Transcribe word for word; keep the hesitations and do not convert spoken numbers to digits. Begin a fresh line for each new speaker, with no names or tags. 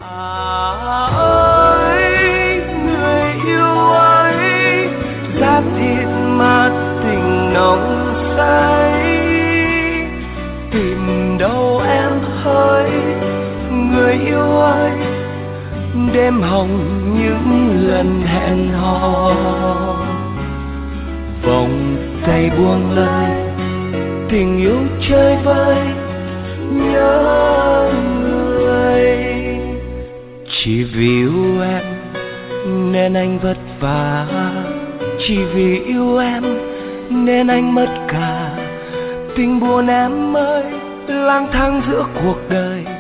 À ơi người yêu ơi, giá thịt mà tình nồng say, tìm đâu em hỡi người yêu ơi, đêm hồng những lần hẹn hò. Vòng tay buông lời tình yêu chơi vơi nhớ người, chỉ vì yêu em nên anh vất vả, chỉ vì yêu em nên anh mất cả. Tình buồn em ơi lang thang giữa cuộc đời,